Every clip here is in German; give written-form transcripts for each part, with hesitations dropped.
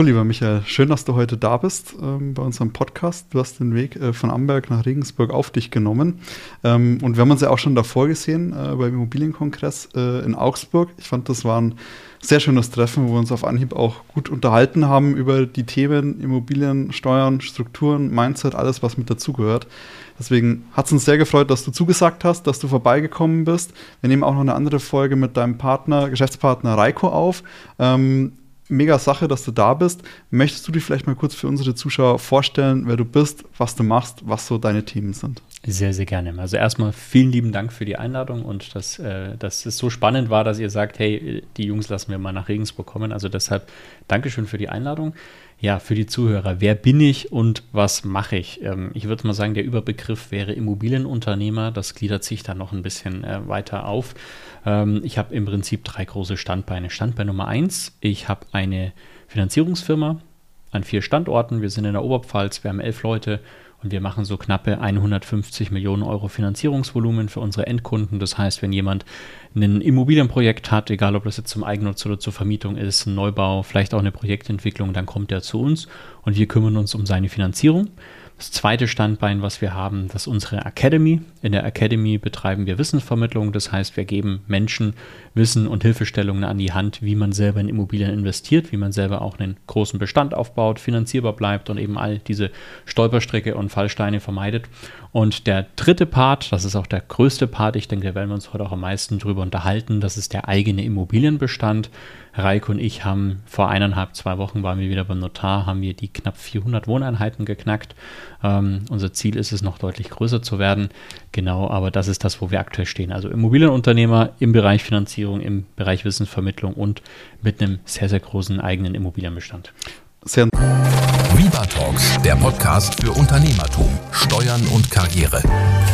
Lieber Michael, schön, dass du heute da bist bei unserem Podcast. Du hast den Weg von Amberg nach Regensburg auf dich genommen. Und wir haben uns ja auch schon davor gesehen beim Immobilienkongress in Augsburg. Ich fand, das war ein sehr schönes Treffen, wo wir uns auf Anhieb auch gut unterhalten haben über die Themen Immobilien, Steuern, Strukturen, Mindset, alles, was mit dazugehört. Deswegen hat es uns sehr gefreut, dass du zugesagt hast, dass du vorbeigekommen bist. Wir nehmen auch noch eine andere Folge mit deinem Geschäftspartner Reiko auf. Mega Sache, dass du da bist. Möchtest du dich vielleicht mal kurz für unsere Zuschauer vorstellen, wer du bist, was du machst, was so deine Themen sind? Sehr, sehr gerne. Also erstmal vielen lieben Dank für die Einladung und dass es so spannend war, dass ihr sagt, hey, die Jungs lassen wir mal nach Regensburg kommen. Also deshalb Dankeschön für die Einladung. Ja, für die Zuhörer, wer bin ich und was mache ich? Ich würde mal sagen, der Überbegriff wäre Immobilienunternehmer. Das gliedert sich dann noch ein bisschen weiter auf. Ich habe im Prinzip 3 große Standbeine. Standbein Nummer 1, ich habe eine Finanzierungsfirma an 4 Standorten. Wir sind in der Oberpfalz, wir haben 11 Leute und wir machen so knappe 150 Millionen Euro Finanzierungsvolumen für unsere Endkunden. Das heißt, wenn jemand ein Immobilienprojekt hat, egal ob das jetzt zum Eigennutz oder zur Vermietung ist, ein Neubau, vielleicht auch eine Projektentwicklung, dann kommt er zu uns und wir kümmern uns um seine Finanzierung. Das zweite Standbein, was wir haben, das ist unsere Academy. In der Academy betreiben wir Wissensvermittlung. Das heißt, wir geben Menschen Wissen und Hilfestellungen an die Hand, wie man selber in Immobilien investiert, wie man selber auch einen großen Bestand aufbaut, finanzierbar bleibt und eben all diese Stolperstricke und Fallsteine vermeidet. Und der dritte Part, das ist auch der größte Part, ich denke, da werden wir uns heute auch am meisten drüber unterhalten, das ist der eigene Immobilienbestand. Reiko und ich haben vor 1,5-2 Wochen waren wir wieder beim Notar, haben wir die knapp 400 Wohneinheiten geknackt. Unser Ziel ist es, noch deutlich größer zu werden. Genau, aber das ist das, wo wir aktuell stehen. Also Immobilienunternehmer im Bereich Finanzierung, im Bereich Wissensvermittlung und mit einem sehr, sehr großen eigenen Immobilienbestand. Sehr Viva Talks, der Podcast für Unternehmertum, Steuern und Karriere.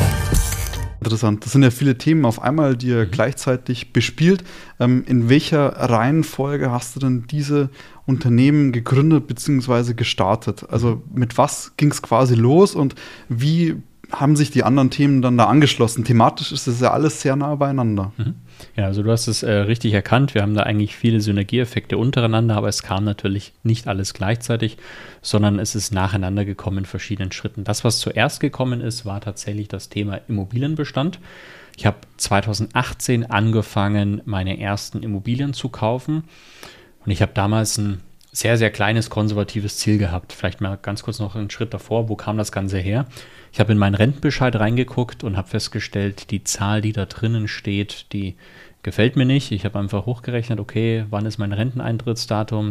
Interessant. Das sind ja viele Themen auf einmal, die ihr gleichzeitig bespielt. In welcher Reihenfolge hast du denn diese Unternehmen gegründet bzw. gestartet? Also mit was ging es quasi los und wie haben sich die anderen Themen dann da angeschlossen? Thematisch ist es ja alles sehr nah beieinander. Ja, also du hast es richtig erkannt. Wir haben da eigentlich viele Synergieeffekte untereinander, aber es kam natürlich nicht alles gleichzeitig, sondern es ist nacheinander gekommen in verschiedenen Schritten. Das, was zuerst gekommen ist, war tatsächlich das Thema Immobilienbestand. Ich habe 2018 angefangen, meine ersten Immobilien zu kaufen und ich habe damals ein sehr, sehr kleines konservatives Ziel gehabt. Vielleicht mal ganz kurz noch einen Schritt davor. Wo kam das Ganze her? Ich habe in meinen Rentenbescheid reingeguckt und habe festgestellt, die Zahl, die da drinnen steht, die gefällt mir nicht. Ich habe einfach hochgerechnet, okay, wann ist mein Renteneintrittsdatum?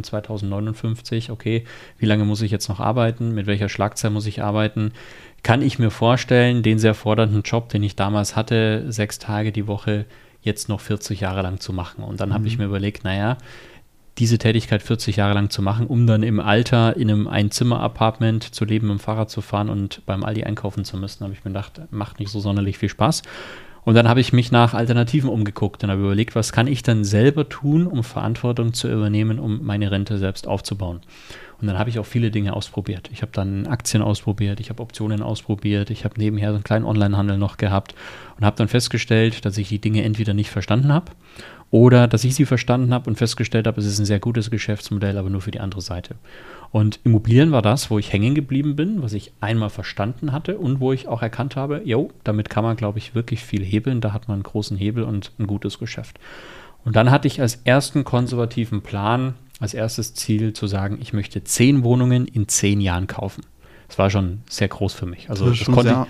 2059, okay, wie lange muss ich jetzt noch arbeiten? Mit welcher Schlagzahl muss ich arbeiten? Kann ich mir vorstellen, den sehr fordernden Job, den ich damals hatte, 6 Tage die Woche, jetzt noch 40 Jahre lang zu machen? Und dann habe ich mir überlegt, naja, diese Tätigkeit 40 Jahre lang zu machen, um dann im Alter in einem Einzimmer-Apartment zu leben, mit dem Fahrrad zu fahren und beim Aldi einkaufen zu müssen, habe ich mir gedacht, macht nicht so sonderlich viel Spaß. Und dann habe ich mich nach Alternativen umgeguckt und habe überlegt, was kann ich dann selber tun, um Verantwortung zu übernehmen, um meine Rente selbst aufzubauen. Und dann habe ich auch viele Dinge ausprobiert. Ich habe dann Aktien ausprobiert, ich habe Optionen ausprobiert, ich habe nebenher so einen kleinen Onlinehandel noch gehabt und habe dann festgestellt, dass ich die Dinge entweder nicht verstanden habe oder dass ich sie verstanden habe und festgestellt habe, es ist ein sehr gutes Geschäftsmodell, aber nur für die andere Seite. Und Immobilien war das, wo ich hängen geblieben bin, was ich einmal verstanden hatte und wo ich auch erkannt habe, damit kann man, glaube ich, wirklich viel hebeln. Da hat man einen großen Hebel und ein gutes Geschäft. Und dann hatte ich als ersten konservativen Plan, als erstes Ziel zu sagen, ich möchte 10 Wohnungen in 10 Jahren kaufen. Das war schon sehr groß für mich. Also das konnte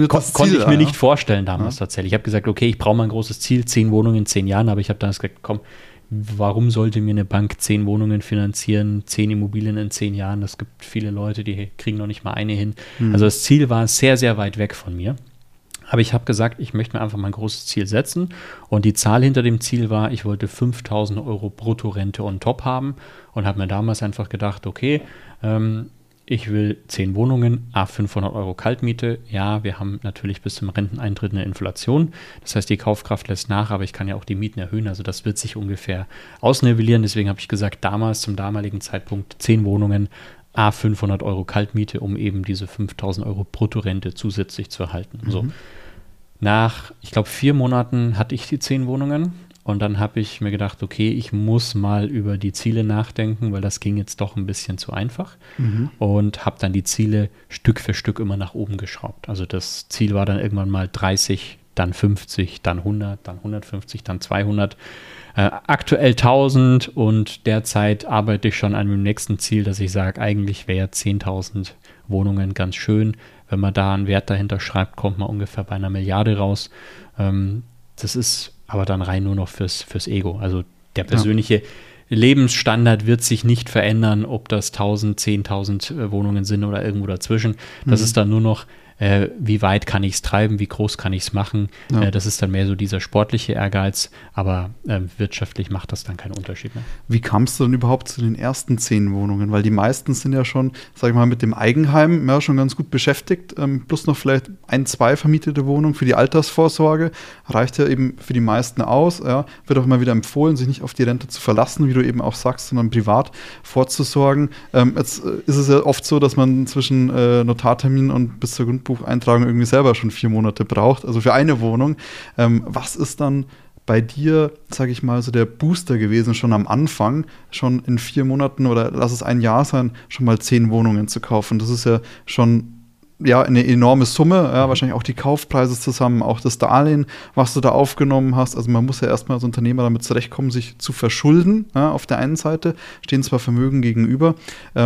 ich mir nicht vorstellen damals tatsächlich. Ich habe gesagt, okay, ich brauche mal ein großes Ziel, 10 Wohnungen in 10 Jahren, aber ich habe dann gesagt, komm, warum sollte mir eine Bank 10 Wohnungen finanzieren, 10 Immobilien in 10 Jahren? Das gibt viele Leute, die kriegen noch nicht mal eine hin. Also das Ziel war sehr, sehr weit weg von mir. Aber ich habe gesagt, ich möchte mir einfach mal ein großes Ziel setzen. Und die Zahl hinter dem Ziel war, ich wollte 5.000 Euro Bruttorente on top haben und habe mir damals einfach gedacht, okay, ich will 10 Wohnungen, 500 Euro Kaltmiete. Ja, wir haben natürlich bis zum Renteneintritt eine Inflation. Das heißt, die Kaufkraft lässt nach, aber ich kann ja auch die Mieten erhöhen. Also das wird sich ungefähr ausnivellieren. Deswegen habe ich gesagt, zum damaligen Zeitpunkt 10 Wohnungen, 500 Euro Kaltmiete, um eben diese 5.000 Euro Bruttorente zusätzlich zu erhalten. So. Nach, ich glaube, 4 Monaten hatte ich die 10 Wohnungen Und dann habe ich mir gedacht, okay, ich muss mal über die Ziele nachdenken, weil das ging jetzt doch ein bisschen zu einfach. Und habe dann die Ziele Stück für Stück immer nach oben geschraubt. Also das Ziel war dann irgendwann mal 30, dann 50, dann 100, dann 150, dann 200. Aktuell 1000 und derzeit arbeite ich schon an dem nächsten Ziel, dass ich sage, eigentlich wäre 10.000 Wohnungen ganz schön. Wenn man da einen Wert dahinter schreibt, kommt man ungefähr bei 1 Milliarde raus. Das ist aber dann rein nur noch fürs Ego. Also der persönliche Lebensstandard wird sich nicht verändern, ob das 1000, 10.000 Wohnungen sind oder irgendwo dazwischen. Das ist dann nur noch, wie weit kann ich es treiben, wie groß kann ich es machen. Das ist dann mehr so dieser sportliche Ehrgeiz, aber wirtschaftlich macht das dann keinen Unterschied mehr. Wie kamst du denn überhaupt zu den ersten 10 Wohnungen? Weil die meisten sind ja schon, sag ich mal, mit dem Eigenheim schon ganz gut beschäftigt, plus noch vielleicht 1, 2 vermietete Wohnungen für die Altersvorsorge. Reicht ja eben für die meisten aus. Ja. Wird auch immer wieder empfohlen, sich nicht auf die Rente zu verlassen, wie du eben auch sagst, sondern privat vorzusorgen. Jetzt ist es ja oft so, dass man zwischen Notartermin und bis zur Grundbucheintragung irgendwie selber schon 4 Monate braucht, also für eine Wohnung. Was ist dann bei dir, sage ich mal, so der Booster gewesen, schon am Anfang, schon in 4 Monaten oder lass es ein Jahr sein, schon mal 10 Wohnungen zu kaufen? Das ist ja schon eine enorme Summe, wahrscheinlich auch die Kaufpreise zusammen, auch das Darlehen, was du da aufgenommen hast. Also man muss ja erstmal als Unternehmer damit zurechtkommen, sich zu verschulden. Auf der einen Seite stehen zwar Vermögen gegenüber.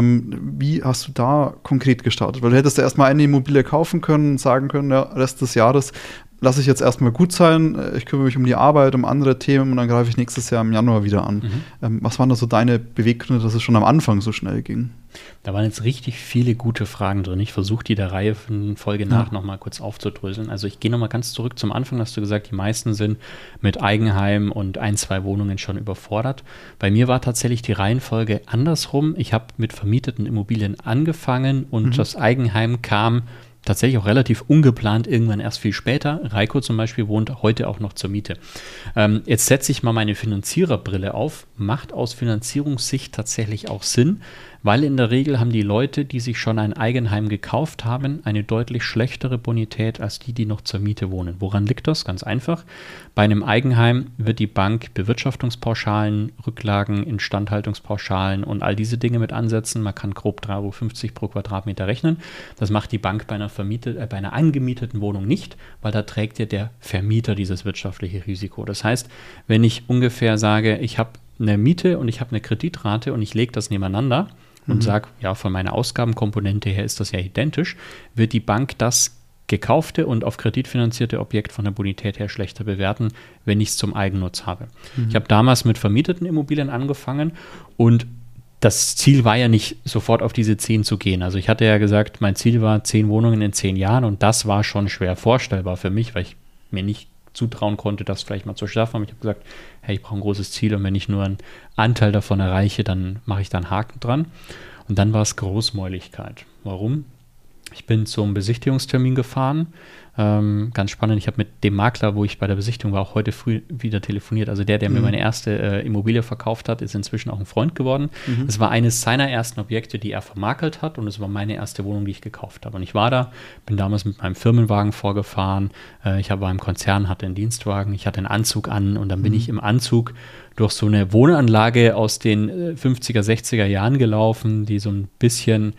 Wie hast du da konkret gestartet? Weil du hättest ja erstmal eine Immobilie kaufen können, sagen können, Rest des Jahres lasse ich jetzt erstmal gut sein, ich kümmere mich um die Arbeit, um andere Themen und dann greife ich nächstes Jahr im Januar wieder an. Was waren da so deine Beweggründe, dass es schon am Anfang so schnell ging? Da waren jetzt richtig viele gute Fragen drin. Ich versuche die der Reihe von Folge nach nochmal kurz aufzudröseln. Also ich gehe nochmal ganz zurück zum Anfang, hast du gesagt, die meisten sind mit Eigenheim und 1, 2 Wohnungen schon überfordert. Bei mir war tatsächlich die Reihenfolge andersrum. Ich habe mit vermieteten Immobilien angefangen und das Eigenheim kam tatsächlich auch relativ ungeplant, irgendwann erst viel später. Reiko zum Beispiel wohnt heute auch noch zur Miete. Jetzt setze ich mal meine Finanziererbrille auf. Macht aus Finanzierungssicht tatsächlich auch Sinn, weil in der Regel haben die Leute, die sich schon ein Eigenheim gekauft haben, eine deutlich schlechtere Bonität als die noch zur Miete wohnen. Woran liegt das? Ganz einfach. Bei einem Eigenheim wird die Bank Bewirtschaftungspauschalen, Rücklagen, Instandhaltungspauschalen und all diese Dinge mit ansetzen. Man kann grob 3,50 € pro Quadratmeter rechnen. Das macht die Bank bei einer angemieteten Wohnung nicht, weil da trägt ja der Vermieter dieses wirtschaftliche Risiko. Das heißt, wenn ich ungefähr sage, ich habe eine Miete und ich habe eine Kreditrate und ich lege das nebeneinander und sage, ja, von meiner Ausgabenkomponente her ist das ja identisch, wird die Bank das gekaufte und auf Kredit finanzierte Objekt von der Bonität her schlechter bewerten, wenn ich es zum Eigennutz habe. Ich habe damals mit vermieteten Immobilien angefangen und das Ziel war ja nicht, sofort auf diese 10 zu gehen. Also ich hatte ja gesagt, mein Ziel war 10 Wohnungen in 10 Jahren und das war schon schwer vorstellbar für mich, weil ich mir nicht zutrauen konnte, das vielleicht mal zu schaffen. Aber ich habe gesagt, hey, ich brauche ein großes Ziel und wenn ich nur einen Anteil davon erreiche, dann mache ich da einen Haken dran. Und dann war es Großmäuligkeit. Warum? Ich bin zum Besichtigungstermin gefahren. Ganz spannend, ich habe mit dem Makler, wo ich bei der Besichtigung war, auch heute früh wieder telefoniert. Also der mir meine erste Immobilie verkauft hat, ist inzwischen auch ein Freund geworden. Das war eines seiner ersten Objekte, die er vermakelt hat und es war meine erste Wohnung, die ich gekauft habe. Und ich war da, bin damals mit meinem Firmenwagen vorgefahren. Ich war im Konzern, hatte einen Dienstwagen, ich hatte einen Anzug an und dann bin ich im Anzug durch so eine Wohnanlage aus den 50er, 60er Jahren gelaufen, die so ein bisschen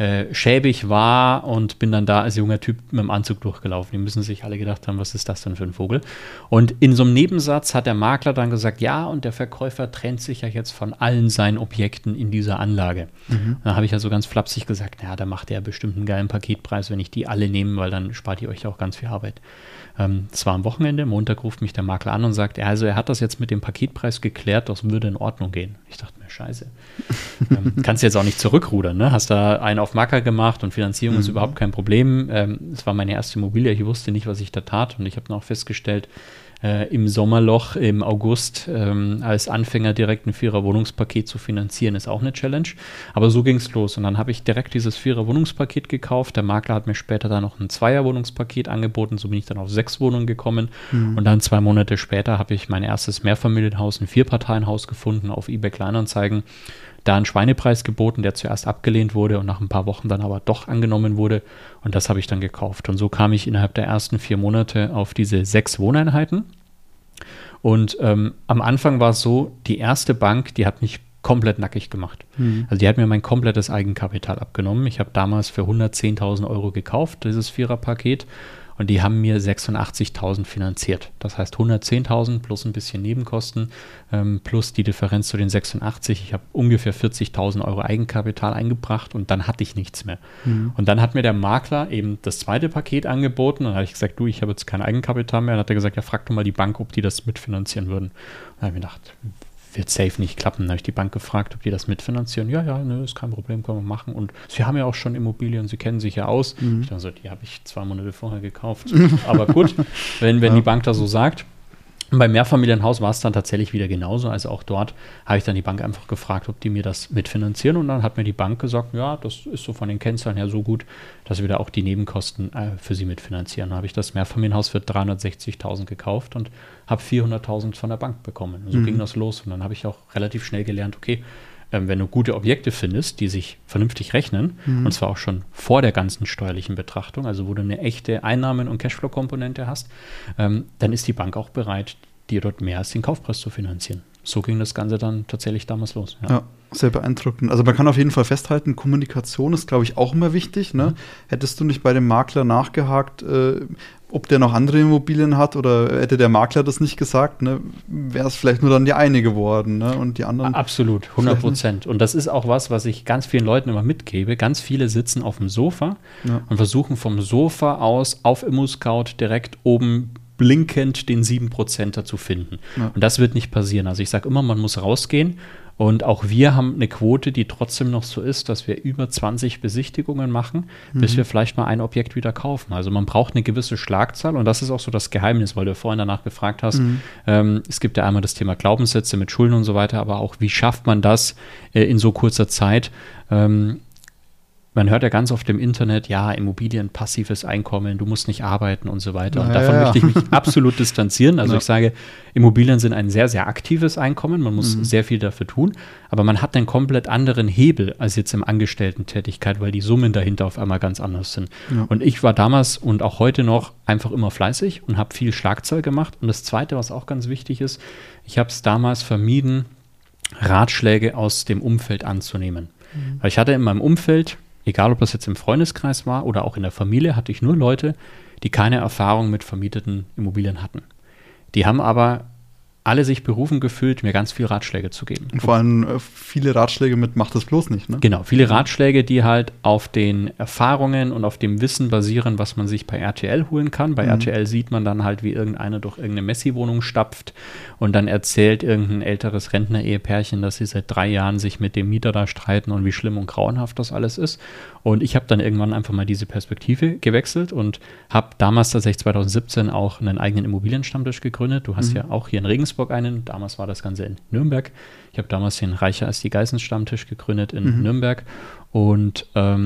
schäbig war und bin dann da als junger Typ mit dem Anzug durchgelaufen. Die müssen sich alle gedacht haben, was ist das denn für ein Vogel? Und in so einem Nebensatz hat der Makler dann gesagt, ja, und der Verkäufer trennt sich ja jetzt von allen seinen Objekten in dieser Anlage. Dann habe ich ja so ganz flapsig gesagt, naja, da macht er bestimmt einen geilen Paketpreis, wenn ich die alle nehme, weil dann spart ihr euch auch ganz viel Arbeit. Das war am Wochenende, Montag ruft mich der Makler an und sagt, also er hat das jetzt mit dem Paketpreis geklärt, das würde in Ordnung gehen. Ich dachte mir, scheiße. Kannst jetzt auch nicht zurückrudern, ne? Hast da einen auf Macker gemacht und Finanzierung ist überhaupt kein Problem. Es war meine erste Immobilie, ich wusste nicht, was ich da tat und ich habe dann auch festgestellt, im Sommerloch im August als Anfänger direkt ein 4er-Wohnungspaket zu finanzieren, ist auch eine Challenge. Aber so ging es los und dann habe ich direkt dieses 4er-Wohnungspaket gekauft. Der Makler hat mir später dann noch ein 2er-Wohnungspaket angeboten, so bin ich dann auf 6 Wohnungen gekommen. Und dann 2 Monate später habe ich mein erstes Mehrfamilienhaus, ein 4-Parteien-Haus gefunden auf eBay Kleinanzeigen. Da einen Schweinepreis geboten, der zuerst abgelehnt wurde und nach ein paar Wochen dann aber doch angenommen wurde. Und das habe ich dann gekauft. Und so kam ich innerhalb der ersten 4 Monate auf diese 6 Wohneinheiten. Und am Anfang war es so, die erste Bank, die hat mich komplett nackig gemacht. Also die hat mir mein komplettes Eigenkapital abgenommen. Ich habe damals für 110.000 Euro gekauft, dieses Vierer-Paket. Und die haben mir 86.000 finanziert. Das heißt 110.000 plus ein bisschen Nebenkosten plus die Differenz zu den 86. Ich habe ungefähr 40.000 Euro Eigenkapital eingebracht und dann hatte ich nichts mehr. Und dann hat mir der Makler eben das zweite Paket angeboten. Und dann habe ich gesagt, du, ich habe jetzt kein Eigenkapital mehr. Und dann hat er gesagt, ja, frag doch mal die Bank, ob die das mitfinanzieren würden. Und dann habe ich mir gedacht, wird safe nicht klappen. Dann habe ich die Bank gefragt, ob die das mitfinanzieren. Ja, nö, ist kein Problem, können wir machen. Und sie haben ja auch schon Immobilien, sie kennen sich ja aus. Ich dachte so, die habe ich 2 Monate vorher gekauft. Aber gut, wenn die Bank da so sagt. Und beim Mehrfamilienhaus war es dann tatsächlich wieder genauso. Also auch dort habe ich dann die Bank einfach gefragt, ob die mir das mitfinanzieren. Und dann hat mir die Bank gesagt, ja, das ist so von den Kennzahlen her so gut, dass wir da auch die Nebenkosten für sie mitfinanzieren. Dann habe ich das Mehrfamilienhaus für 360.000 gekauft und habe 400.000 von der Bank bekommen. Und so ging das los. Und dann habe ich auch relativ schnell gelernt, okay, wenn du gute Objekte findest, die sich vernünftig rechnen, und zwar auch schon vor der ganzen steuerlichen Betrachtung, also wo du eine echte Einnahmen- und Cashflow-Komponente hast, dann ist die Bank auch bereit, dir dort mehr als den Kaufpreis zu finanzieren. So ging das Ganze dann tatsächlich damals los. Ja, sehr beeindruckend. Also man kann auf jeden Fall festhalten, Kommunikation ist, glaube ich, auch immer wichtig. Ne? Hättest du nicht bei dem Makler nachgehakt, ob der noch andere Immobilien hat oder hätte der Makler das nicht gesagt, ne, wäre es vielleicht nur dann die eine geworden, ne? Und die anderen. Absolut, 100%. Und das ist auch was ich ganz vielen Leuten immer mitgebe. Ganz viele sitzen auf dem Sofa und versuchen vom Sofa aus auf ImmoScout direkt oben blinkend den 7%er zu finden. Ja. Und das wird nicht passieren. Also ich sage immer, man muss rausgehen. Und auch wir haben eine Quote, die trotzdem noch so ist, dass wir über 20 Besichtigungen machen, bis wir vielleicht mal ein Objekt wieder kaufen. Also man braucht eine gewisse Schlagzahl und das ist auch so das Geheimnis, weil du vorhin danach gefragt hast. Es gibt ja einmal das Thema Glaubenssätze mit Schulden und so weiter, aber auch, wie schafft man das in so kurzer Zeit? Man hört ja ganz oft im Internet, ja, Immobilien, passives Einkommen, du musst nicht arbeiten und so weiter. Und davon möchte ich mich absolut distanzieren. Also ich sage, Immobilien sind ein sehr, sehr aktives Einkommen. Man muss sehr viel dafür tun. Aber man hat einen komplett anderen Hebel als jetzt im Angestellten-Tätigkeit, weil die Summen dahinter auf einmal ganz anders sind. Ja. Und ich war damals und auch heute noch einfach immer fleißig und habe viel Schlagzahl gemacht. Und das Zweite, was auch ganz wichtig ist, ich habe es damals vermieden, Ratschläge aus dem Umfeld anzunehmen. Weil ich hatte in meinem Umfeld, egal ob das jetzt im Freundeskreis war oder auch in der Familie, hatte ich nur Leute, die keine Erfahrung mit vermieteten Immobilien hatten. Die haben aber alle sich berufen gefühlt, mir ganz viele Ratschläge zu geben. Und vor allem viele Ratschläge mit, mach das bloß nicht, ne? Genau, viele Ratschläge, die halt auf den Erfahrungen und auf dem Wissen basieren, was man sich bei RTL holen kann. Bei RTL sieht man dann halt, wie irgendeiner durch irgendeine Messi-Wohnung stapft und dann erzählt irgendein älteres Rentner-Ehepärchen, dass sie seit 3 Jahren sich mit dem Mieter da streiten und wie schlimm und grauenhaft das alles ist. Und ich habe dann irgendwann einfach mal diese Perspektive gewechselt und habe damals tatsächlich 2017 auch einen eigenen Immobilienstammtisch gegründet. Du hast ja auch hier in Regensburg einen. Damals war das Ganze in Nürnberg. Ich habe damals den Reicher als die Geißen-Stammtisch gegründet in Nürnberg und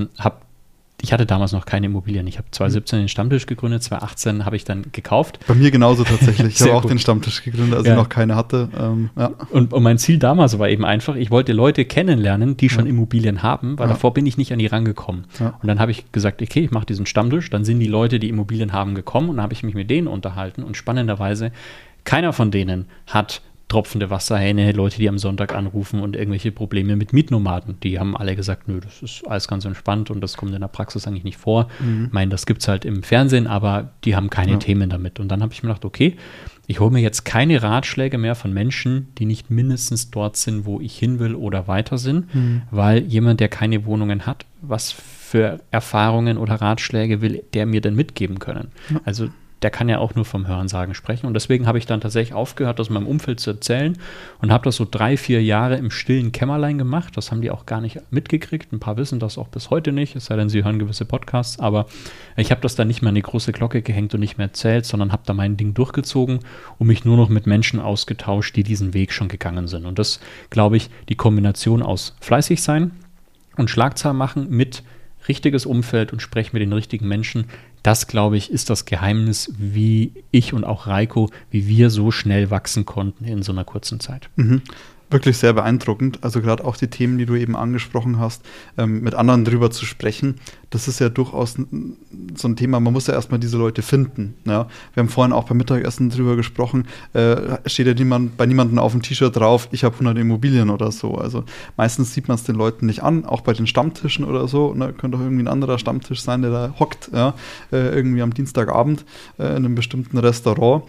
ich hatte damals noch keine Immobilien. Ich habe 2017 den Stammtisch gegründet, 2018 habe ich dann gekauft. Bei mir genauso tatsächlich. Ich habe auch den Stammtisch gegründet, als ich noch keine hatte. Und mein Ziel damals war eben einfach, ich wollte Leute kennenlernen, die schon Immobilien haben, weil davor bin ich nicht an die rangekommen. Ja. Und dann habe ich gesagt, okay, ich mache diesen Stammtisch, dann sind die Leute, die Immobilien haben, gekommen und dann habe ich mich mit denen unterhalten und spannenderweise, keiner von denen hat tropfende Wasserhähne, Leute, die am Sonntag anrufen und irgendwelche Probleme mit Mietnomaden. Die haben alle gesagt, nö, das ist alles ganz entspannt und das kommt in der Praxis eigentlich nicht vor. Ich meine, das gibt es halt im Fernsehen, aber die haben keine Themen damit. Und dann habe ich mir gedacht, okay, ich hole mir jetzt keine Ratschläge mehr von Menschen, die nicht mindestens dort sind, wo ich hin will oder weiter sind, weil jemand, der keine Wohnungen hat, was für Erfahrungen oder Ratschläge will der mir denn mitgeben können? Also der kann ja auch nur vom Hörensagen sprechen. Und deswegen habe ich dann tatsächlich aufgehört, aus meinem Umfeld zu erzählen und habe das so 3-4 Jahre im stillen Kämmerlein gemacht. Das haben die auch gar nicht mitgekriegt. Ein paar wissen das auch bis heute nicht, es sei denn, sie hören gewisse Podcasts. Aber ich habe das dann nicht mehr an die große Glocke gehängt und nicht mehr erzählt, sondern habe da mein Ding durchgezogen und mich nur noch mit Menschen ausgetauscht, die diesen Weg schon gegangen sind. Und das, glaube ich, die Kombination aus fleißig sein und Schlagzahl machen mit richtiges Umfeld und spreche mit den richtigen Menschen. Das, glaube ich, ist das Geheimnis, wie ich und auch Reiko, wie wir so schnell wachsen konnten in so einer kurzen Zeit. Wirklich sehr beeindruckend. Also gerade auch die Themen, die du eben angesprochen hast, mit anderen drüber zu sprechen, das ist ja durchaus so ein Thema, man muss ja erstmal diese Leute finden. Ja? Wir haben vorhin auch beim Mittagessen drüber gesprochen, steht ja bei niemandem auf dem T-Shirt drauf, ich habe 100 Immobilien oder so. Also meistens sieht man es den Leuten nicht an, auch bei den Stammtischen oder so. Ne? Könnte auch irgendwie ein anderer Stammtisch sein, der da hockt, ja? Irgendwie am Dienstagabend in einem bestimmten Restaurant.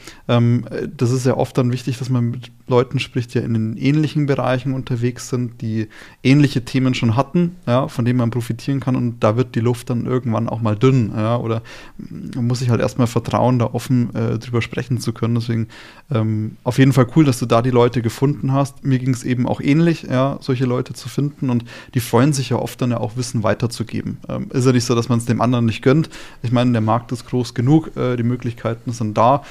Das ist ja oft dann wichtig, dass man mit Leuten spricht, die ja in den ähnlichen Bereichen unterwegs sind, die ähnliche Themen schon hatten, ja, von denen man profitieren kann, und da wird die Luft dann irgendwann auch mal dünn, ja, oder man muss sich halt erstmal vertrauen, da offen drüber sprechen zu können. Deswegen auf jeden Fall cool, dass du da die Leute gefunden hast. Mir ging es eben auch ähnlich, ja, solche Leute zu finden, und die freuen sich ja oft dann ja auch, Wissen weiterzugeben. Ist ja nicht so, dass man es dem anderen nicht gönnt. Ich meine, der Markt ist groß genug, die Möglichkeiten sind da.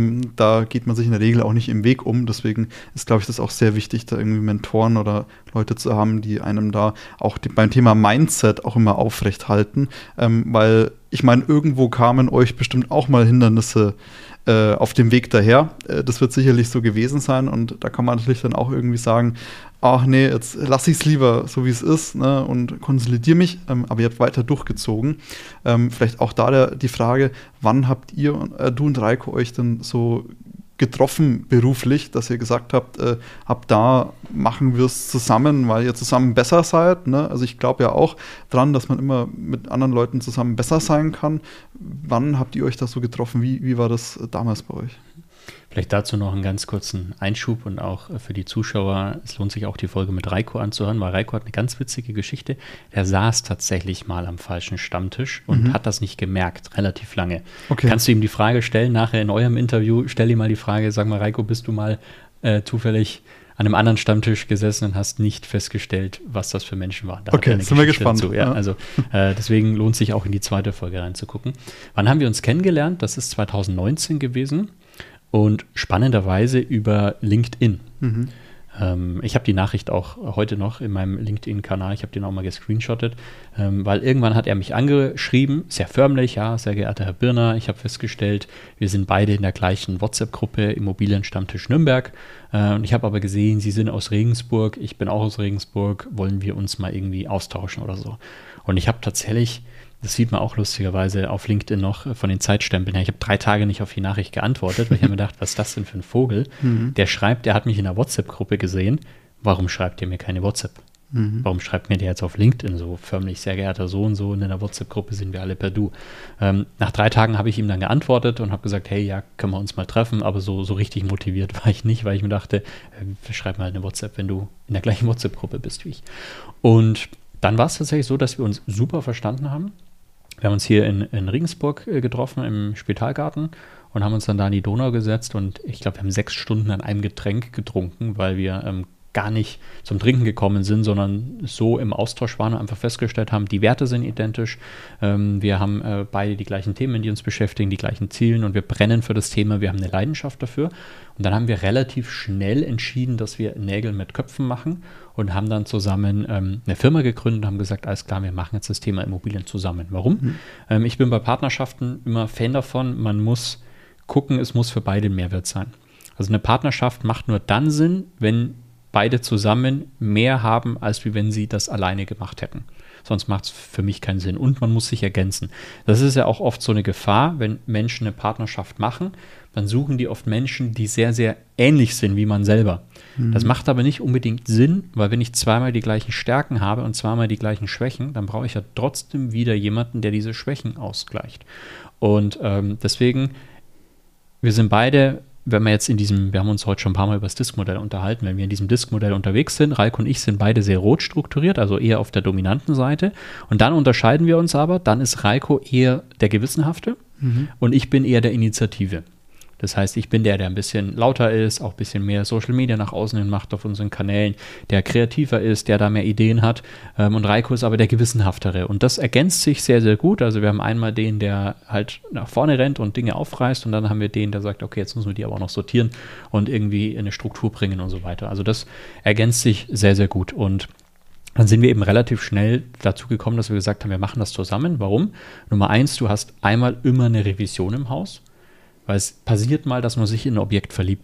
Da geht man sich in der Regel auch nicht im Weg um. Deswegen ist, glaube ich, das auch sehr wichtig, da irgendwie Mentoren oder Leute zu haben, die einem da auch beim Thema Mindset auch immer aufrecht halten. Weil ich meine, irgendwo kamen euch bestimmt auch mal Hindernisse auf dem Weg daher. Das wird sicherlich so gewesen sein, und da kann man natürlich dann auch irgendwie sagen, ach nee, jetzt lasse ich es lieber so, wie es ist, ne, und konsolidiere mich, aber ihr habt weiter durchgezogen. Vielleicht auch da die Frage, wann habt ihr, du und Reiko, euch denn so getroffen beruflich, dass ihr gesagt habt, ab da machen wir es zusammen, weil ihr zusammen besser seid, ne? Also ich glaube ja auch dran, dass man immer mit anderen Leuten zusammen besser sein kann. Wann habt ihr euch da so getroffen? Wie war das damals bei euch? Vielleicht dazu noch einen ganz kurzen Einschub, und auch für die Zuschauer, es lohnt sich auch, die Folge mit Reiko anzuhören, weil Reiko hat eine ganz witzige Geschichte. Der saß tatsächlich mal am falschen Stammtisch und hat das nicht gemerkt, relativ lange. Okay. Kannst du ihm die Frage stellen, nachher in eurem Interview, stell ihm mal die Frage, sag mal, Reiko, bist du mal zufällig an einem anderen Stammtisch gesessen und hast nicht festgestellt, was das für Menschen waren? Da okay, sind wir gespannt. Dazu, ja? Also deswegen lohnt sich auch in die zweite Folge reinzugucken. Wann haben wir uns kennengelernt? Das ist 2019 gewesen. Und spannenderweise über LinkedIn. Ich habe die Nachricht auch heute noch in meinem LinkedIn-Kanal, ich habe den auch mal gescreenshottet, weil irgendwann hat er mich angeschrieben, sehr förmlich, ja, sehr geehrter Herr Birner, ich habe festgestellt, wir sind beide in der gleichen WhatsApp-Gruppe Immobilienstammtisch Nürnberg. Und ich habe aber gesehen, Sie sind aus Regensburg, ich bin auch aus Regensburg, wollen wir uns mal irgendwie austauschen oder so. Und ich habe tatsächlich, das sieht man auch lustigerweise auf LinkedIn noch von den Zeitstempeln her. Ich habe 3 Tage nicht auf die Nachricht geantwortet, weil ich habe mir gedacht, was ist das denn für ein Vogel? Der schreibt, der hat mich in der WhatsApp-Gruppe gesehen. Warum schreibt ihr mir keine WhatsApp? Warum schreibt mir der jetzt auf LinkedIn so förmlich, sehr geehrter so und so, und in der WhatsApp-Gruppe sind wir alle per Du. Nach 3 Tagen habe ich ihm dann geantwortet und habe gesagt, hey, ja, können wir uns mal treffen, aber so richtig motiviert war ich nicht, weil ich mir dachte, schreib mal eine WhatsApp, wenn du in der gleichen WhatsApp-Gruppe bist wie ich. Und dann war es tatsächlich so, dass wir uns super verstanden haben. Wir haben uns hier in Regensburg getroffen, im Spitalgarten, und haben uns dann da an die Donau gesetzt, und ich glaube, wir haben 6 Stunden an einem Getränk getrunken, weil wir gar nicht zum Trinken gekommen sind, sondern so im Austausch waren und einfach festgestellt haben, die Werte sind identisch, wir haben beide die gleichen Themen, die uns beschäftigen, die gleichen Ziele, und wir brennen für das Thema, wir haben eine Leidenschaft dafür. Und dann haben wir relativ schnell entschieden, dass wir Nägel mit Köpfen machen, und haben dann zusammen eine Firma gegründet und haben gesagt, alles klar, wir machen jetzt das Thema Immobilien zusammen. Warum? Ich bin bei Partnerschaften immer Fan davon, man muss gucken, es muss für beide ein Mehrwert sein. Also eine Partnerschaft macht nur dann Sinn, wenn beide zusammen mehr haben, als wie wenn sie das alleine gemacht hätten. Sonst macht es für mich keinen Sinn. Und man muss sich ergänzen. Das ist ja auch oft so eine Gefahr, wenn Menschen eine Partnerschaft machen, dann suchen die oft Menschen, die sehr, sehr ähnlich sind wie man selber. Das macht aber nicht unbedingt Sinn, weil wenn ich zweimal die gleichen Stärken habe und zweimal die gleichen Schwächen, dann brauche ich ja trotzdem wieder jemanden, der diese Schwächen ausgleicht. Und deswegen, wir sind beide, wenn wir jetzt wir haben uns heute schon ein paar Mal über das Disk-Modell unterhalten, wenn wir in diesem Disk-Modell unterwegs sind, Reiko und ich sind beide sehr rot strukturiert, also eher auf der dominanten Seite. Und dann unterscheiden wir uns aber, dann ist Reiko eher der Gewissenhafte und ich bin eher der Initiative. Das heißt, ich bin der ein bisschen lauter ist, auch ein bisschen mehr Social Media nach außen hin macht auf unseren Kanälen, der kreativer ist, der da mehr Ideen hat. Und Reiko ist aber der Gewissenhaftere. Und das ergänzt sich sehr, sehr gut. Also wir haben einmal den, der halt nach vorne rennt und Dinge aufreißt, und dann haben wir den, der sagt, okay, jetzt müssen wir die aber auch noch sortieren und irgendwie in eine Struktur bringen und so weiter. Also das ergänzt sich sehr, sehr gut. Und dann sind wir eben relativ schnell dazu gekommen, dass wir gesagt haben, wir machen das zusammen. Warum? Nummer 1, du hast einmal immer eine Revision im Haus. Weil es passiert mal, dass man sich in ein Objekt verliebt.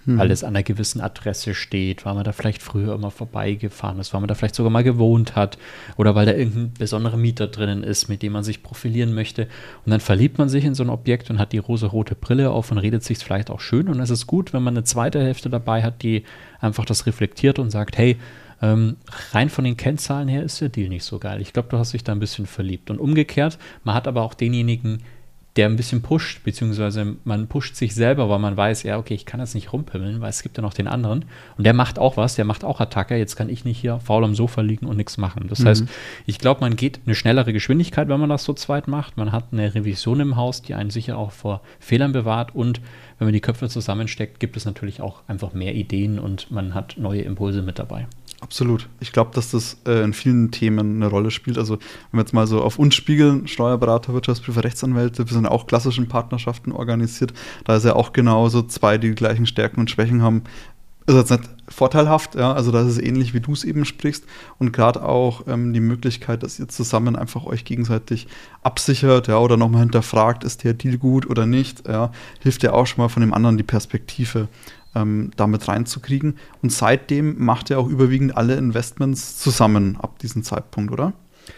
weil es an einer gewissen Adresse steht, weil man da vielleicht früher immer vorbeigefahren ist, weil man da vielleicht sogar mal gewohnt hat oder weil da irgendein besonderer Mieter drinnen ist, mit dem man sich profilieren möchte. Und dann verliebt man sich in so ein Objekt und hat die rosa-rote Brille auf und redet sich vielleicht auch schön. Und es ist gut, wenn man eine zweite Hälfte dabei hat, die einfach das reflektiert und sagt, hey, rein von den Kennzahlen her ist der Deal nicht so geil. Ich glaube, du hast dich da ein bisschen verliebt. Und umgekehrt, man hat aber auch denjenigen, der ein bisschen pusht, beziehungsweise man pusht sich selber, weil man weiß, ja, okay, ich kann jetzt nicht rumpimmeln, weil es gibt ja noch den anderen und der macht auch was, der macht auch Attacke, jetzt kann ich nicht hier faul am Sofa liegen und nichts machen. Das heißt, ich glaube, man geht eine schnellere Geschwindigkeit, wenn man das so zweit macht. Man hat eine Revision im Haus, die einen sicher auch vor Fehlern bewahrt und wenn man die Köpfe zusammensteckt, gibt es natürlich auch einfach mehr Ideen und man hat neue Impulse mit dabei. Absolut. Ich glaube, dass das in vielen Themen eine Rolle spielt. Also wenn wir jetzt mal so auf uns spiegeln, Steuerberater, Wirtschaftsprüfer, Rechtsanwälte, wir sind auch klassischen Partnerschaften organisiert. Da ist ja auch genauso zwei, die gleichen Stärken und Schwächen haben. Ist jetzt nicht vorteilhaft, ja, also das ist ähnlich, wie du es eben sprichst. Und gerade auch die Möglichkeit, dass ihr zusammen einfach euch gegenseitig absichert, ja, oder nochmal hinterfragt, ist der Deal gut oder nicht, ja, hilft ja auch schon mal von dem anderen die Perspektive damit reinzukriegen. Und seitdem macht er auch überwiegend alle Investments zusammen ab diesem Zeitpunkt, oder?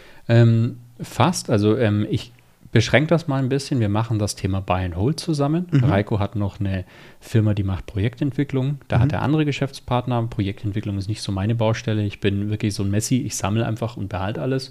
Fast. Also ich beschränke das mal ein bisschen. Wir machen das Thema Buy and Hold zusammen. Reiko hat noch eine Firma, die macht Projektentwicklung. Da hat er andere Geschäftspartner. Projektentwicklung ist nicht so meine Baustelle. Ich bin wirklich so ein Messi. Ich sammle einfach und behalte alles.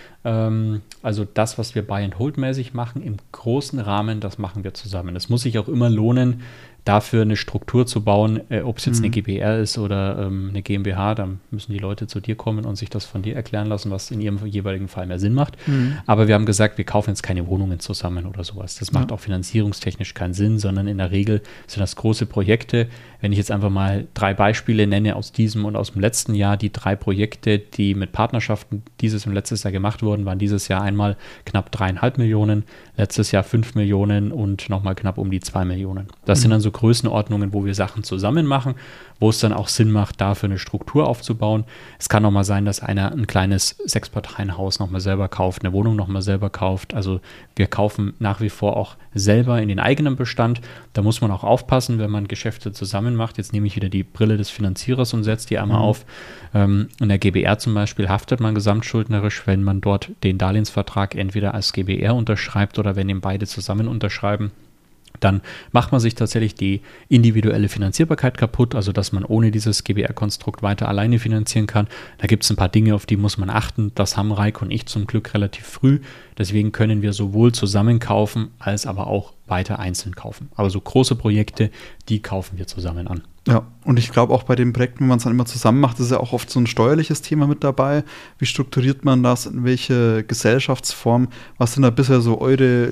Also das, was wir Buy and Hold mäßig machen, im großen Rahmen, das machen wir zusammen. Es muss sich auch immer lohnen, dafür eine Struktur zu bauen, ob es jetzt eine GbR ist oder eine GmbH, dann müssen die Leute zu dir kommen und sich das von dir erklären lassen, was in ihrem jeweiligen Fall mehr Sinn macht. Aber wir haben gesagt, wir kaufen jetzt keine Wohnungen zusammen oder sowas. Das macht auch finanzierungstechnisch keinen Sinn, sondern in der Regel sind das große Projekte. Wenn ich jetzt einfach mal 3 Beispiele nenne aus diesem und aus dem letzten Jahr, die 3 Projekte, die mit Partnerschaften dieses und letztes Jahr gemacht wurden, waren dieses Jahr einmal knapp 3,5 Millionen, letztes Jahr 5 Millionen und nochmal knapp um die 2 Millionen. Das sind dann so Größenordnungen, wo wir Sachen zusammen machen, wo es dann auch Sinn macht, dafür eine Struktur aufzubauen. Es kann auch mal sein, dass einer ein kleines 6-Parteien-Haus nochmal selber kauft, eine Wohnung nochmal selber kauft. Also wir kaufen nach wie vor auch selber in den eigenen Bestand. Da muss man auch aufpassen, wenn man Geschäfte zusammen macht. Jetzt nehme ich wieder die Brille des Finanzierers und setze die einmal auf. In der GbR zum Beispiel haftet man gesamtschuldnerisch, wenn man dort den Darlehensvertrag entweder als GbR unterschreibt oder wenn ihn beide zusammen unterschreiben. Dann macht man sich tatsächlich die individuelle Finanzierbarkeit kaputt, also dass man ohne dieses GbR-Konstrukt weiter alleine finanzieren kann. Da gibt es ein paar Dinge, auf die muss man achten. Das haben Reiko und ich zum Glück relativ früh. Deswegen können wir sowohl zusammen kaufen, als aber auch weiter einzeln kaufen. Aber so große Projekte, die kaufen wir zusammen an. Ja, und ich glaube auch bei den Projekten, wenn man es dann immer zusammen macht, ist ja auch oft so ein steuerliches Thema mit dabei. Wie strukturiert man das? In welche Gesellschaftsform? Was sind da bisher so eure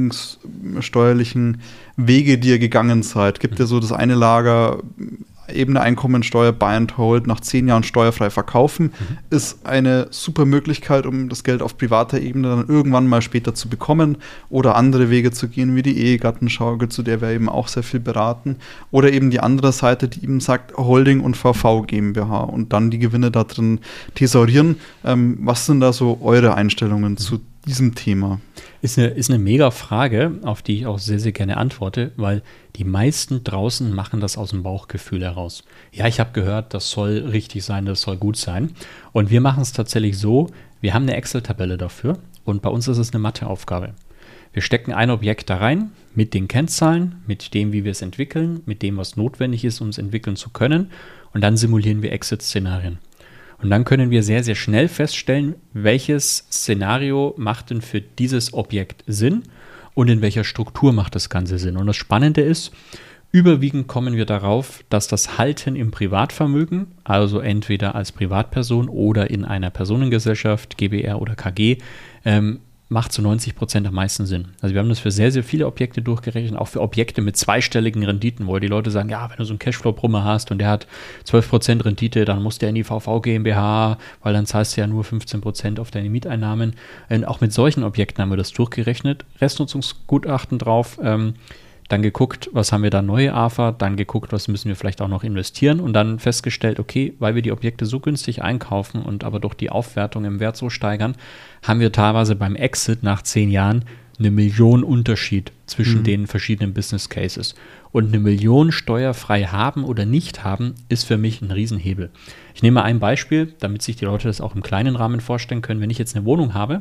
lieblingssteuerlichen Wege, die ihr gegangen seid? Gibt ja so das eine Lager, eben eine Einkommensteuer, Buy and Hold, nach 10 Jahren steuerfrei verkaufen, ist eine super Möglichkeit, um das Geld auf privater Ebene dann irgendwann mal später zu bekommen oder andere Wege zu gehen, wie die Ehegattenschaukel, zu der wir eben auch sehr viel beraten, oder eben die andere Seite, die eben sagt Holding und VV GmbH und dann die Gewinne da drin thesaurieren. Was sind da so eure Einstellungen zu diesem Thema? Ist eine mega Frage, auf die ich auch sehr, sehr gerne antworte, weil die meisten draußen machen das aus dem Bauchgefühl heraus. Ja, ich habe gehört, das soll richtig sein, das soll gut sein. Und wir machen es tatsächlich so, wir haben eine Excel-Tabelle dafür und bei uns ist es eine Matheaufgabe. Wir stecken ein Objekt da rein mit den Kennzahlen, mit dem, wie wir es entwickeln, mit dem, was notwendig ist, um es entwickeln zu können und dann simulieren wir Exit-Szenarien. Und dann können wir sehr, sehr schnell feststellen, welches Szenario macht denn für dieses Objekt Sinn und in welcher Struktur macht das Ganze Sinn. Und das Spannende ist, überwiegend kommen wir darauf, dass das Halten im Privatvermögen, also entweder als Privatperson oder in einer Personengesellschaft, GbR oder KG, macht zu 90% am meisten Sinn. Also wir haben das für sehr, sehr viele Objekte durchgerechnet, auch für Objekte mit zweistelligen Renditen, wo die Leute sagen, ja, wenn du so einen Cashflow-Brummer hast und der hat 12% Rendite, dann muss der in die VV GmbH, weil dann zahlst du ja nur 15% auf deine Mieteinnahmen. Und auch mit solchen Objekten haben wir das durchgerechnet, Restnutzungsgutachten drauf, dann geguckt, was haben wir da neue AFA, dann geguckt, was müssen wir vielleicht auch noch investieren und dann festgestellt, okay, weil wir die Objekte so günstig einkaufen und aber durch die Aufwertung im Wert so steigern, haben wir teilweise beim Exit nach 10 Jahren 1 Million Unterschied zwischen den verschiedenen Business Cases. Und 1 Million steuerfrei haben oder nicht haben, ist für mich ein Riesenhebel. Ich nehme mal ein Beispiel, damit sich die Leute das auch im kleinen Rahmen vorstellen können. Wenn ich jetzt eine Wohnung habe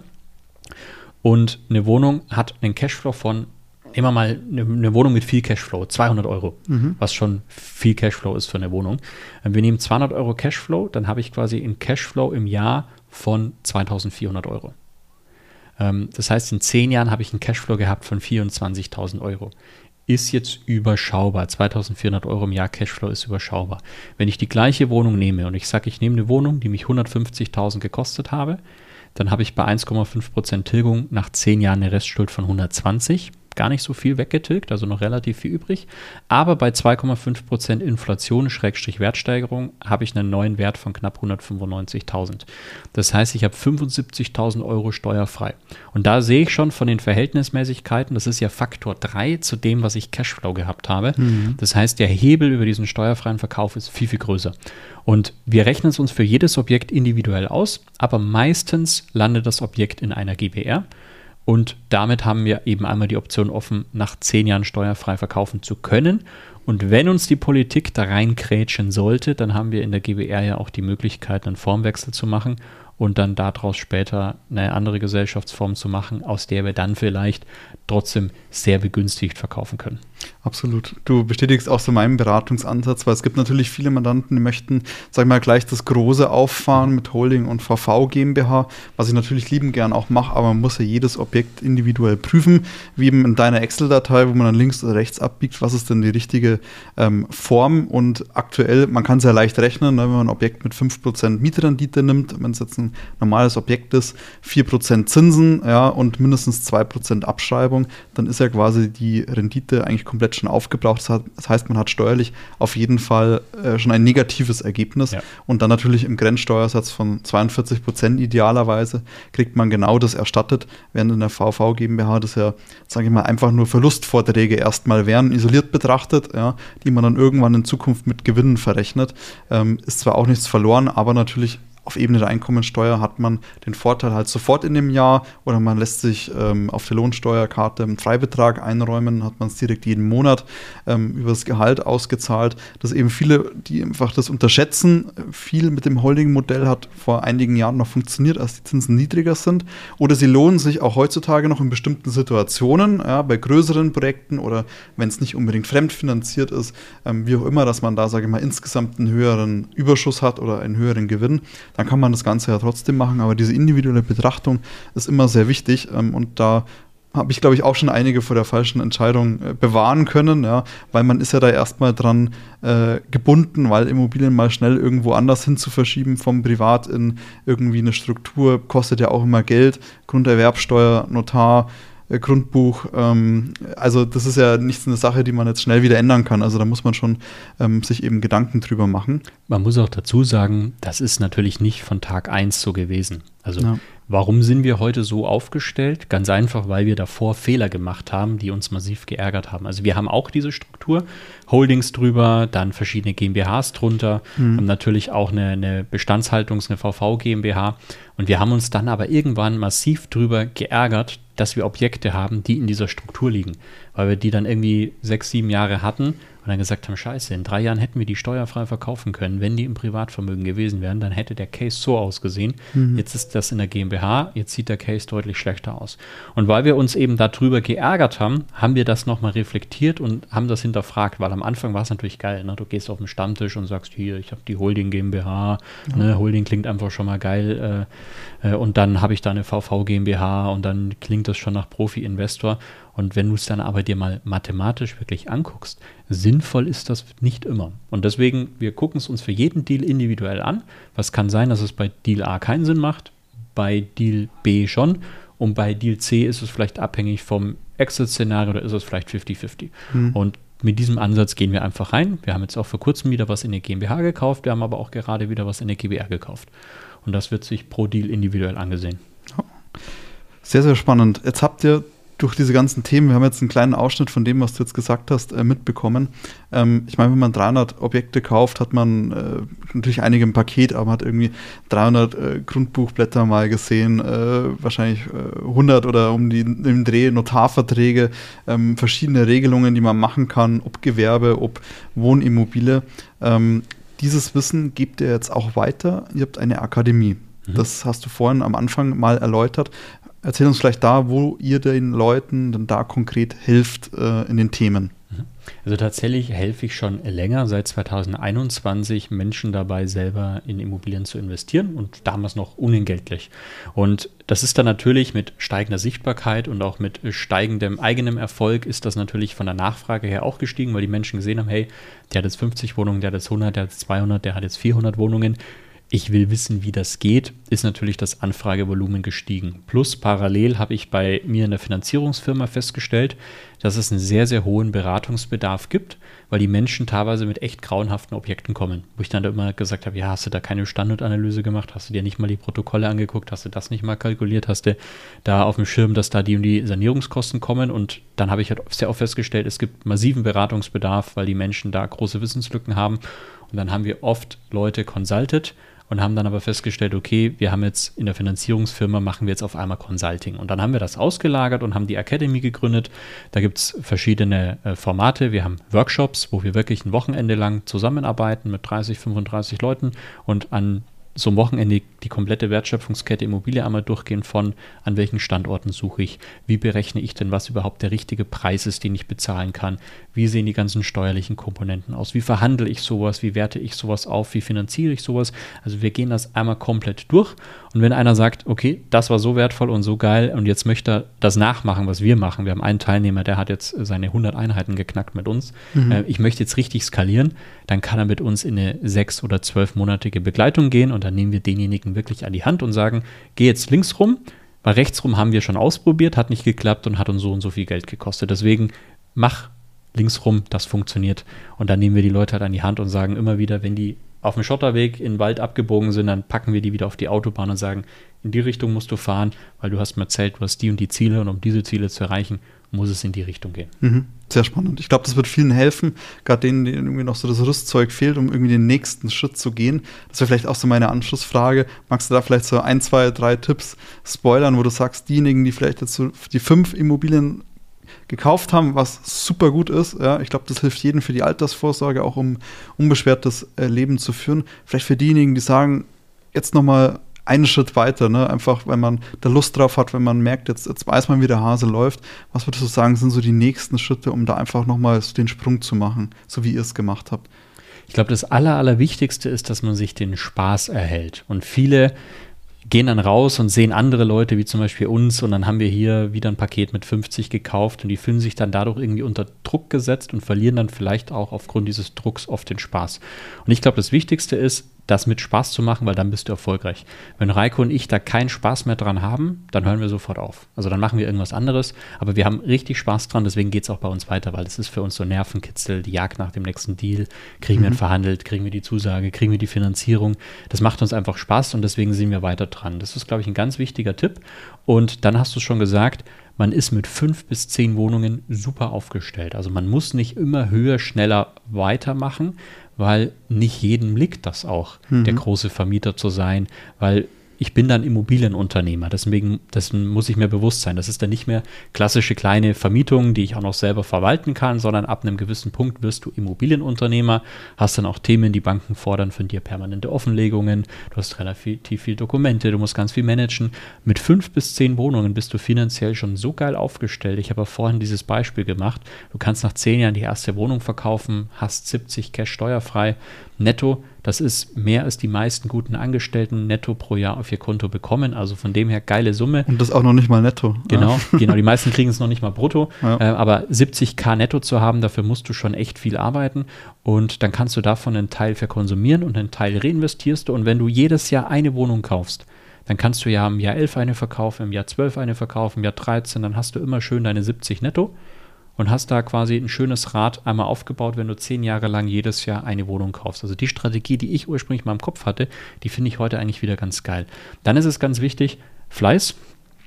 und eine Wohnung hat einen Cashflow von, nehmen wir mal eine Wohnung mit viel Cashflow, 200 Euro, was schon viel Cashflow ist für eine Wohnung. Wir nehmen 200 Euro Cashflow, dann habe ich quasi einen Cashflow im Jahr von 2.400 Euro. Das heißt, in 10 Jahren habe ich einen Cashflow gehabt von 24.000 Euro. Ist jetzt überschaubar. 2.400 Euro im Jahr Cashflow ist überschaubar. Wenn ich die gleiche Wohnung nehme und ich sage, ich nehme eine Wohnung, die mich 150.000 gekostet habe, dann habe ich bei 1,5% Tilgung nach 10 Jahren eine Restschuld von 120. Gar nicht so viel weggetilgt, also noch relativ viel übrig. Aber bei 2,5% Inflation, Wertsteigerung, habe ich einen neuen Wert von knapp 195.000. Das heißt, ich habe 75.000 Euro steuerfrei. Und da sehe ich schon von den Verhältnismäßigkeiten, das ist ja Faktor 3 zu dem, was ich Cashflow gehabt habe. Das heißt, der Hebel über diesen steuerfreien Verkauf ist viel, viel größer. Und wir rechnen es uns für jedes Objekt individuell aus, aber meistens landet das Objekt in einer GbR. Und damit haben wir eben einmal die Option offen, nach 10 Jahren steuerfrei verkaufen zu können. Und wenn uns die Politik da reinkrätschen sollte, dann haben wir in der GbR ja auch die Möglichkeit, einen Formwechsel zu machen und dann daraus später eine andere Gesellschaftsform zu machen, aus der wir dann vielleicht trotzdem sehr begünstigt verkaufen können. Absolut. Du bestätigst auch so meinen Beratungsansatz, weil es gibt natürlich viele Mandanten, die möchten, sag ich mal, gleich das Große auffahren mit Holding und VV GmbH, was ich natürlich liebend gern auch mache, aber man muss ja jedes Objekt individuell prüfen, wie eben in deiner Excel-Datei, wo man dann links oder rechts abbiegt, was ist denn die richtige Form, und aktuell, man kann es ja leicht rechnen, ne, wenn man ein Objekt mit 5% Mietrendite nimmt, wenn es jetzt ein normales Objekt ist, 4% Zinsen, ja, und mindestens 2% Abschreibung, dann ist ja quasi die Rendite eigentlich komplett schon aufgebraucht. Das heißt, man hat steuerlich auf jeden Fall schon ein negatives Ergebnis. Ja. Und dann natürlich im Grenzsteuersatz von 42% idealerweise kriegt man genau das erstattet, während in der VV GmbH das ja, sage ich mal, einfach nur Verlustvorträge erstmal wären, isoliert betrachtet, ja, die man dann irgendwann in Zukunft mit Gewinnen verrechnet. Ist zwar auch nichts verloren, aber natürlich auf Ebene der Einkommensteuer hat man den Vorteil halt sofort in dem Jahr, oder man lässt sich auf der Lohnsteuerkarte einen Freibetrag einräumen, hat man es direkt jeden Monat über das Gehalt ausgezahlt. Das eben viele, die einfach das unterschätzen, viel mit dem Holding-Modell hat vor einigen Jahren noch funktioniert, als die Zinsen niedriger sind. Oder sie lohnen sich auch heutzutage noch in bestimmten Situationen, ja, bei größeren Projekten oder wenn es nicht unbedingt fremdfinanziert ist, wie auch immer, dass man da, sage ich mal, insgesamt einen höheren Überschuss hat oder einen höheren Gewinn. Dann kann man das Ganze ja trotzdem machen, aber diese individuelle Betrachtung ist immer sehr wichtig, und da habe ich, glaube ich, auch schon einige vor der falschen Entscheidung bewahren können, ja, weil man ist ja da erstmal dran gebunden, weil Immobilien mal schnell irgendwo anders hin zu verschieben vom Privat in irgendwie eine Struktur, kostet ja auch immer Geld, Grunderwerbsteuer, Notar, Grundbuch, also das ist ja nicht eine Sache, die man jetzt schnell wieder ändern kann, also da muss man schon sich eben Gedanken drüber machen. Man muss auch dazu sagen, das ist natürlich nicht von Tag 1 so gewesen. Also warum sind wir heute so aufgestellt? Ganz einfach, weil wir davor Fehler gemacht haben, die uns massiv geärgert haben. Also wir haben auch diese Struktur, Holdings drüber, dann verschiedene GmbHs drunter, haben natürlich auch eine Bestandshaltungs-, eine VV GmbH, und wir haben uns dann aber irgendwann massiv drüber geärgert, dass wir Objekte haben, die in dieser Struktur liegen, weil wir die dann irgendwie 6, 7 Jahre hatten und dann gesagt haben, scheiße, in 3 Jahren hätten wir die steuerfrei verkaufen können. Wenn die im Privatvermögen gewesen wären, dann hätte der Case so ausgesehen. Jetzt ist das in der GmbH, jetzt sieht der Case deutlich schlechter aus. Und weil wir uns eben darüber geärgert haben, haben wir das nochmal reflektiert und haben das hinterfragt, weil am Anfang war es natürlich geil, ne? Du gehst auf den Stammtisch und sagst, hier, ich habe die Holding GmbH, ne? Holding klingt einfach schon mal geil, und dann habe ich da eine VV GmbH und dann klingt das schon nach Profi-Investor. Und wenn du es dann aber dir mal mathematisch wirklich anguckst, sinnvoll ist das nicht immer. Und deswegen, wir gucken es uns für jeden Deal individuell an. Was kann sein, dass es bei Deal A keinen Sinn macht, bei Deal B schon, und bei Deal C ist es vielleicht abhängig vom Exit-Szenario, oder ist es vielleicht 50-50. Und mit diesem Ansatz gehen wir einfach rein. Wir haben jetzt auch vor kurzem wieder was in der GmbH gekauft, wir haben aber auch gerade wieder was in der GbR gekauft. Und das wird sich pro Deal individuell angesehen. Sehr, sehr spannend. Jetzt habt ihr durch diese ganzen Themen, wir haben jetzt einen kleinen Ausschnitt von dem, was du jetzt gesagt hast, mitbekommen. Ich meine, wenn man 300 Objekte kauft, hat man natürlich einige im Paket, aber man hat irgendwie 300 Grundbuchblätter mal gesehen, wahrscheinlich 100 oder im Dreh Notarverträge, verschiedene Regelungen, die man machen kann, ob Gewerbe, ob Wohnimmobilie. Dieses Wissen gebt ihr jetzt auch weiter. Ihr habt eine Akademie. Das hast du vorhin am Anfang mal erläutert. Erzähl uns vielleicht da, wo ihr den Leuten dann da konkret hilft in den Themen. Also tatsächlich helfe ich schon länger, seit 2021, Menschen dabei, selber in Immobilien zu investieren und damals noch unentgeltlich. Und das ist dann natürlich mit steigender Sichtbarkeit und auch mit steigendem eigenem Erfolg ist das natürlich von der Nachfrage her auch gestiegen, weil die Menschen gesehen haben, hey, der hat jetzt 50 Wohnungen, der hat jetzt 100, der hat jetzt 200, der hat jetzt 400 Wohnungen. Ich will wissen, wie das geht, ist natürlich das Anfragevolumen gestiegen. Plus parallel habe ich bei mir in der Finanzierungsfirma festgestellt, dass es einen sehr, sehr hohen Beratungsbedarf gibt, weil die Menschen teilweise mit echt grauenhaften Objekten kommen. Wo ich dann immer gesagt habe, ja, hast du da keine Standortanalyse gemacht, hast du dir nicht mal die Protokolle angeguckt, hast du das nicht mal kalkuliert, hast du da auf dem Schirm, dass da die und die Sanierungskosten kommen. Und dann habe ich halt sehr oft festgestellt, es gibt massiven Beratungsbedarf, weil die Menschen da große Wissenslücken haben. Und dann haben wir oft Leute consulted und haben dann aber festgestellt, okay, wir haben jetzt in der Finanzierungsfirma, machen wir jetzt auf einmal Consulting. Und dann haben wir das ausgelagert und haben die Academy gegründet. Da gibt es verschiedene Formate. Wir haben Workshops, wo wir wirklich ein Wochenende lang zusammenarbeiten mit 30, 35 Leuten und an so am Wochenende die komplette Wertschöpfungskette Immobilie einmal durchgehen von, an welchen Standorten suche ich, wie berechne ich denn, was überhaupt der richtige Preis ist, den ich bezahlen kann, wie sehen die ganzen steuerlichen Komponenten aus, wie verhandle ich sowas, wie werte ich sowas auf, wie finanziere ich sowas. Also wir gehen das einmal komplett durch und wenn einer sagt, okay, das war so wertvoll und so geil und jetzt möchte er das nachmachen, was wir machen. Wir haben einen Teilnehmer, der hat jetzt seine 100 Einheiten geknackt mit uns. Ich möchte jetzt richtig skalieren, dann kann er mit uns in eine 6- oder 12-monatige Begleitung gehen und dann nehmen wir denjenigen wirklich an die Hand und sagen, geh jetzt links rum, weil rechts rum haben wir schon ausprobiert, hat nicht geklappt und hat uns so und so viel Geld gekostet. Deswegen mach links rum, das funktioniert. Und dann nehmen wir die Leute halt an die Hand und sagen immer wieder, wenn die auf dem Schotterweg in den Wald abgebogen sind, dann packen wir die wieder auf die Autobahn und sagen, in die Richtung musst du fahren, weil du hast mir erzählt, du hast die und die Ziele und um diese Ziele zu erreichen, muss es in die Richtung gehen. Sehr spannend. Ich glaube, das wird vielen helfen, gerade denen irgendwie noch so das Rüstzeug fehlt, um irgendwie den nächsten Schritt zu gehen. Das wäre vielleicht auch so meine Anschlussfrage. Magst du da vielleicht so 1, 2, 3 Tipps spoilern, wo du sagst, diejenigen, die vielleicht jetzt so die 5 Immobilien gekauft haben, was super gut ist, ja, ich glaube, das hilft jedem für die Altersvorsorge, auch um unbeschwertes Leben zu führen. Vielleicht für diejenigen, die sagen, jetzt nochmal einen Schritt weiter, ne? Einfach, wenn man da Lust drauf hat, wenn man merkt, jetzt weiß man, wie der Hase läuft. Was würdest du sagen, sind so die nächsten Schritte, um da einfach nochmal so den Sprung zu machen, so wie ihr es gemacht habt? Ich glaube, das Allerwichtigste ist, dass man sich den Spaß erhält. Und viele gehen dann raus und sehen andere Leute, wie zum Beispiel uns, und dann haben wir hier wieder ein Paket mit 50 gekauft und die fühlen sich dann dadurch irgendwie unter Druck gesetzt und verlieren dann vielleicht auch aufgrund dieses Drucks oft den Spaß. Und ich glaube, das Wichtigste ist, das mit Spaß zu machen, weil dann bist du erfolgreich. Wenn Reiko und ich da keinen Spaß mehr dran haben, dann hören wir sofort auf. Also dann machen wir irgendwas anderes, aber wir haben richtig Spaß dran, deswegen geht es auch bei uns weiter, weil das ist für uns so Nervenkitzel, die Jagd nach dem nächsten Deal, kriegen wir ihn verhandelt, kriegen wir die Zusage, kriegen wir die Finanzierung. Das macht uns einfach Spaß und deswegen sind wir weiter dran. Das ist, glaube ich, ein ganz wichtiger Tipp. Und dann hast du es schon gesagt, man ist mit 5 bis 10 Wohnungen super aufgestellt. Also man muss nicht immer höher, schneller weitermachen, weil nicht jedem liegt das auch, der große Vermieter zu sein, weil ich bin dann Immobilienunternehmer, deswegen das muss ich mir bewusst sein. Das ist dann nicht mehr klassische kleine Vermietung, die ich auch noch selber verwalten kann, sondern ab einem gewissen Punkt wirst du Immobilienunternehmer, hast dann auch Themen, die Banken fordern von dir permanente Offenlegungen, du hast relativ viel Dokumente, du musst ganz viel managen. Mit 5 bis 10 Wohnungen bist du finanziell schon so geil aufgestellt. Ich habe ja vorhin dieses Beispiel gemacht, du kannst nach 10 Jahren die erste Wohnung verkaufen, hast 70 Cash steuerfrei, netto. Das ist mehr als die meisten guten Angestellten netto pro Jahr auf ihr Konto bekommen. Also von dem her geile Summe. Und das auch noch nicht mal netto. Genau. Die meisten kriegen es noch nicht mal brutto. Ja. Aber 70.000 netto zu haben, dafür musst du schon echt viel arbeiten. Und dann kannst du davon einen Teil verkonsumieren und einen Teil reinvestierst du. Und wenn du jedes Jahr eine Wohnung kaufst, dann kannst du ja im Jahr 11 eine verkaufen, im Jahr 12 eine verkaufen, im Jahr 13. Dann hast du immer schön deine 70 netto. Und hast da quasi ein schönes Rad einmal aufgebaut, wenn du 10 Jahre lang jedes Jahr eine Wohnung kaufst. Also die Strategie, die ich ursprünglich mal im Kopf hatte, die finde ich heute eigentlich wieder ganz geil. Dann ist es ganz wichtig, Fleiß.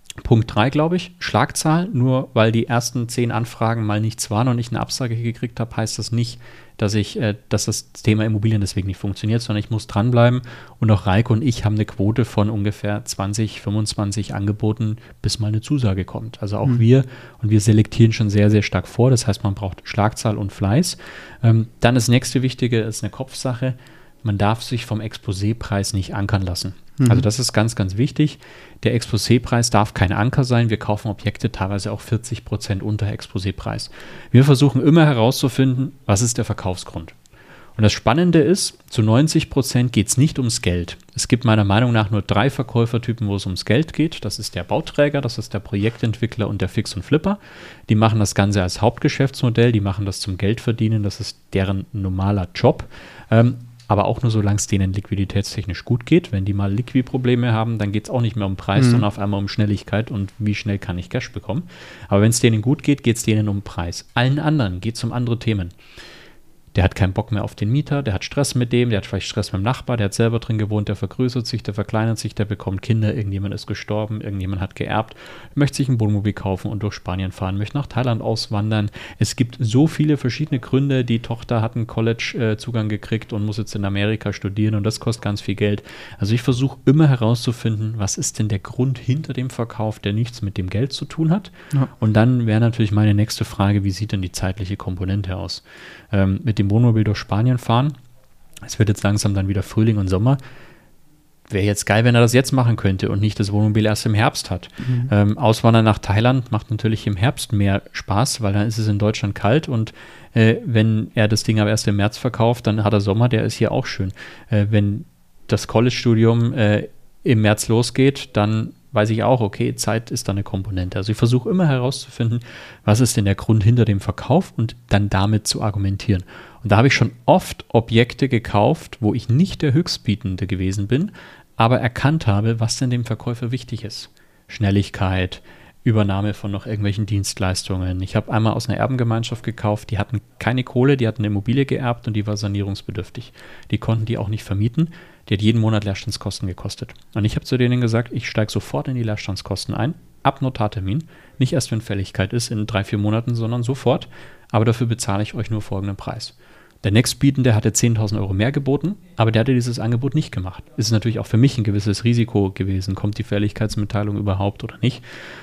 Punkt 3, glaube ich, Schlagzahl. Nur weil die ersten 10 Anfragen mal nichts waren und ich eine Absage gekriegt habe, heißt das nicht, dass das Thema Immobilien deswegen nicht funktioniert, sondern ich muss dranbleiben. Und auch Reike und ich haben eine Quote von ungefähr 20, 25 Angeboten, bis mal eine Zusage kommt. Also auch wir selektieren schon sehr, sehr stark vor. Das heißt, man braucht Schlagzahl und Fleiß. Dann das nächste Wichtige ist eine Kopfsache. Man darf sich vom Exposépreis nicht ankern lassen. Also das ist ganz, ganz wichtig. Der Exposépreis darf kein Anker sein. Wir kaufen Objekte teilweise auch 40% unter Exposépreis. Wir versuchen immer herauszufinden, was ist der Verkaufsgrund. Und das Spannende ist, zu 90% geht es nicht ums Geld. Es gibt meiner Meinung nach nur 3 Verkäufertypen, wo es ums Geld geht. Das ist der Bauträger, das ist der Projektentwickler und der Fix- und Flipper. Die machen das Ganze als Hauptgeschäftsmodell, die machen das zum Geldverdienen, das ist deren normaler Job. Aber auch nur, solange es denen liquiditätstechnisch gut geht. Wenn die mal Liquid-Probleme haben, dann geht es auch nicht mehr um Preis, sondern auf einmal um Schnelligkeit und wie schnell kann ich Cash bekommen. Aber wenn es denen gut geht, geht es denen um Preis. Allen anderen geht es um andere Themen. Der hat keinen Bock mehr auf den Mieter, der hat Stress mit dem, der hat vielleicht Stress mit dem Nachbar, der hat selber drin gewohnt, der vergrößert sich, der verkleinert sich, der bekommt Kinder, irgendjemand ist gestorben, irgendjemand hat geerbt, möchte sich ein Wohnmobil kaufen und durch Spanien fahren, möchte nach Thailand auswandern. Es gibt so viele verschiedene Gründe. Die Tochter hat einen College-Zugang gekriegt und muss jetzt in Amerika studieren und das kostet ganz viel Geld. Also ich versuche immer herauszufinden, was ist denn der Grund hinter dem Verkauf, der nichts mit dem Geld zu tun hat. Ja. Und dann wäre natürlich meine nächste Frage, wie sieht denn die zeitliche Komponente aus? Mit dem Wohnmobil durch Spanien fahren. Es wird jetzt langsam dann wieder Frühling und Sommer. Wäre jetzt geil, wenn er das jetzt machen könnte und nicht das Wohnmobil erst im Herbst hat. Auswandern nach Thailand macht natürlich im Herbst mehr Spaß, weil dann ist es in Deutschland kalt und wenn er das Ding aber erst im März verkauft, dann hat er Sommer, der ist hier auch schön. Wenn das College-Studium im März losgeht, dann weiß ich auch, okay, Zeit ist da eine Komponente. Also ich versuche immer herauszufinden, was ist denn der Grund hinter dem Verkauf und dann damit zu argumentieren. Und da habe ich schon oft Objekte gekauft, wo ich nicht der Höchstbietende gewesen bin, aber erkannt habe, was denn dem Verkäufer wichtig ist. Schnelligkeit, Übernahme von noch irgendwelchen Dienstleistungen. Ich habe einmal aus einer Erbengemeinschaft gekauft, die hatten keine Kohle, die hatten eine Immobilie geerbt und die war sanierungsbedürftig. Die konnten die auch nicht vermieten. Die hat jeden Monat Leerstandskosten gekostet. Und ich habe zu denen gesagt, ich steige sofort in die Leerstandskosten ein, ab Notartermin. Nicht erst, wenn Fälligkeit ist, in 3-4 Monaten, sondern sofort. Aber dafür bezahle ich euch nur folgenden Preis. Der Nächstbietende hatte 10.000 Euro mehr geboten, aber der hatte dieses Angebot nicht gemacht. Ist natürlich auch für mich ein gewisses Risiko gewesen. Kommt die Fälligkeitsmitteilung überhaupt oder nicht?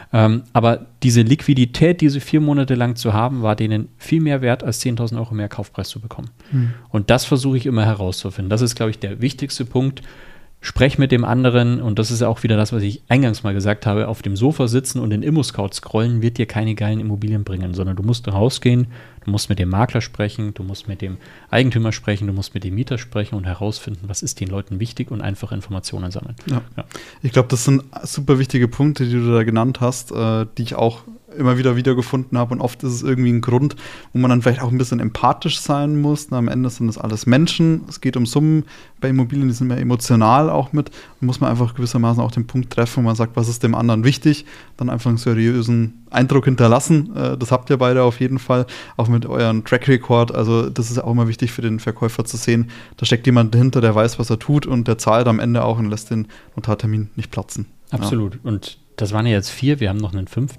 Aber diese Liquidität, diese 4 Monate lang zu haben, war denen viel mehr wert, als 10.000 Euro mehr Kaufpreis zu bekommen. Und das versuche ich immer herauszufinden. Das ist, glaube ich, der wichtigste Punkt. Sprech mit dem anderen, und das ist auch wieder das, was ich eingangs mal gesagt habe, auf dem Sofa sitzen und in ImmoScout scrollen wird dir keine geilen Immobilien bringen, sondern du musst rausgehen, du musst mit dem Makler sprechen, du musst mit dem Eigentümer sprechen, du musst mit dem Mieter sprechen und herausfinden, was ist den Leuten wichtig und einfach Informationen sammeln. Ja. Ich glaube, das sind super wichtige Punkte, die du da genannt hast, die ich auch immer wieder wiedergefunden habe, und oft ist es irgendwie ein Grund, wo man dann vielleicht auch ein bisschen empathisch sein muss. Am Ende sind das alles Menschen, es geht um Summen bei Immobilien, die sind mehr emotional auch mit. Da muss man einfach gewissermaßen auch den Punkt treffen, wo man sagt, was ist dem anderen wichtig, dann einfach einen seriösen Eindruck hinterlassen. Das habt ihr beide auf jeden Fall, auch mit eurem Track Record. Also das ist auch immer wichtig für den Verkäufer zu sehen, da steckt jemand dahinter, der weiß, was er tut, und der zahlt am Ende auch und lässt den Notartermin nicht platzen. Absolut. Ja. Und das waren ja jetzt 4, wir haben noch einen 5.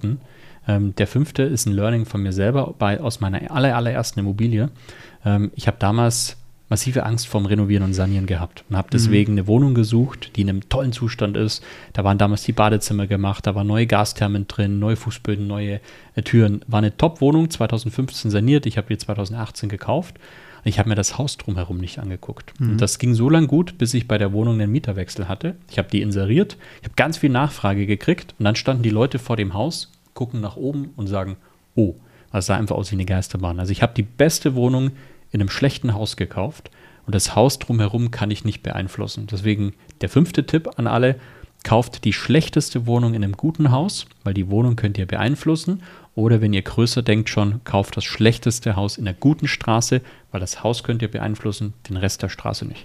Der 5. ist ein Learning von mir selber aus meiner allerersten Immobilie. Ich habe damals massive Angst vorm Renovieren und Sanieren gehabt und habe deswegen eine Wohnung gesucht, die in einem tollen Zustand ist. Da waren damals die Badezimmer gemacht, da waren neue Gasthermen drin, neue Fußböden, neue Türen. War eine Top-Wohnung, 2015 saniert, ich habe die 2018 gekauft. Ich habe mir das Haus drumherum nicht angeguckt. Und das ging so lange gut, bis ich bei der Wohnung einen Mieterwechsel hatte. Ich habe die inseriert, ich habe ganz viel Nachfrage gekriegt und dann standen die Leute vor dem Haus, gucken nach oben und sagen, oh, das sah einfach aus wie eine Geisterbahn. Also ich habe die beste Wohnung in einem schlechten Haus gekauft und das Haus drumherum kann ich nicht beeinflussen. Deswegen der 5. Tipp an alle, kauft die schlechteste Wohnung in einem guten Haus, weil die Wohnung könnt ihr beeinflussen, oder wenn ihr größer denkt schon, kauft das schlechteste Haus in einer guten Straße, weil das Haus könnt ihr beeinflussen, den Rest der Straße nicht.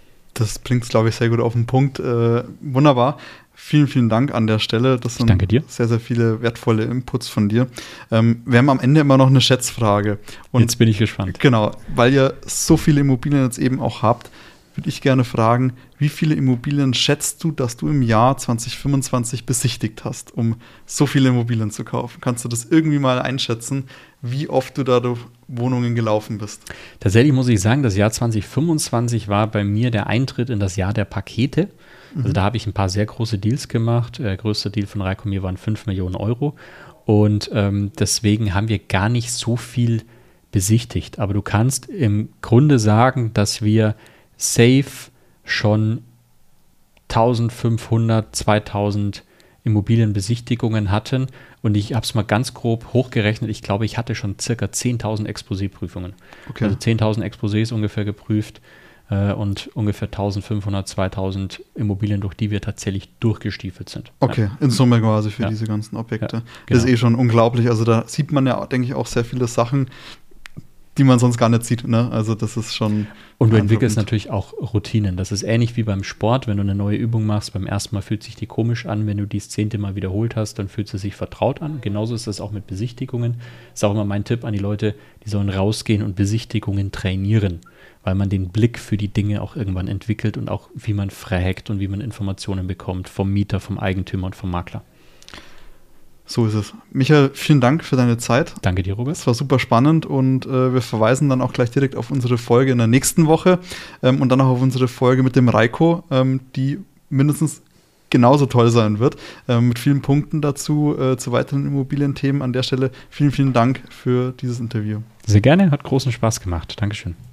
Das bringt es, glaube ich, sehr gut auf den Punkt. Wunderbar. Vielen, vielen Dank an der Stelle. Das sind sehr, sehr viele wertvolle Inputs von dir. Wir haben am Ende immer noch eine Schätzfrage. Und jetzt bin ich gespannt. Genau, weil ihr so viele Immobilien jetzt eben auch habt, würde ich gerne fragen, wie viele Immobilien schätzt du, dass du im Jahr 2025 besichtigt hast, um so viele Immobilien zu kaufen? Kannst du das irgendwie mal einschätzen, wie oft du da durch Wohnungen gelaufen bist? Tatsächlich muss ich sagen, das Jahr 2025 war bei mir der Eintritt in das Jahr der Pakete. Also da habe ich ein paar sehr große Deals gemacht. Der größte Deal von Raikomier waren 5 Millionen Euro. Und deswegen haben wir gar nicht so viel besichtigt. Aber du kannst im Grunde sagen, dass wir safe schon 1500, 2000 Immobilienbesichtigungen hatten. Und ich habe es mal ganz grob hochgerechnet. Ich glaube, ich hatte schon circa 10.000 Exposé-Prüfungen. Okay. Also 10.000 Exposés ungefähr geprüft und ungefähr 1.500, 2.000 Immobilien, durch die wir tatsächlich durchgestiefelt sind. Okay, in Summe quasi für Ja. diese ganzen Objekte. Ja, Das ist genau. schon unglaublich. Also da sieht man ja, denke ich, auch sehr viele Sachen, die man sonst gar nicht sieht. Ne? Also das ist schon. Und du entwickelst beeindruckend. natürlich auch Routinen. Das ist ähnlich wie beim Sport. Wenn du eine neue Übung machst, beim ersten Mal fühlt sich die komisch an. Wenn du die das 10. Mal wiederholt hast, dann fühlt sie sich vertraut an. Genauso ist das auch mit Besichtigungen. Ist auch immer mein Tipp an die Leute, die sollen rausgehen und Besichtigungen trainieren, weil man den Blick für die Dinge auch irgendwann entwickelt und auch wie man fragt und wie man Informationen bekommt vom Mieter, vom Eigentümer und vom Makler. So ist es. Michael, vielen Dank für deine Zeit. Danke dir, Robert. Es war super spannend und wir verweisen dann auch gleich direkt auf unsere Folge in der nächsten Woche und dann auch auf unsere Folge mit dem Raiko, die mindestens genauso toll sein wird, mit vielen Punkten dazu, zu weiteren Immobilienthemen. An der Stelle vielen, vielen Dank für dieses Interview. Sehr gerne, hat großen Spaß gemacht. Dankeschön.